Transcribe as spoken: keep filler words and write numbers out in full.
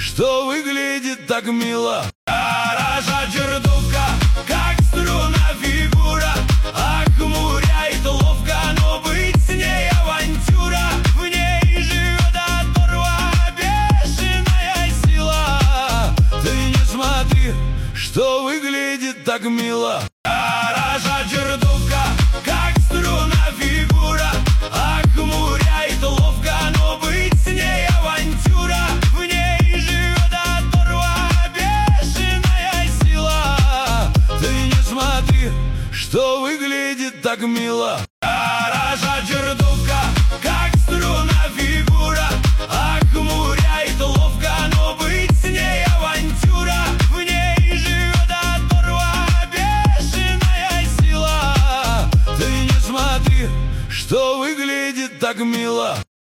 что выглядит так мило. Хороша чертовка, как струна фигура, охмуряет ловко, но быть с ней авантюра. В ней живет оторва, бешеная сила. Ты не смотри, что выглядит так мило. Хороша чертовка, как струна фигура, охмуряет ловко, но быть с ней авантюра. В ней живет оторва, бешеная сила. Ты не смотри, что выглядит так мило. Хороша чертовка, как струна фигура, охмуряет ловко, но быть с ней авантюра. В ней живет оторва, бешеная сила. Ты не смотри, что выглядит так мило.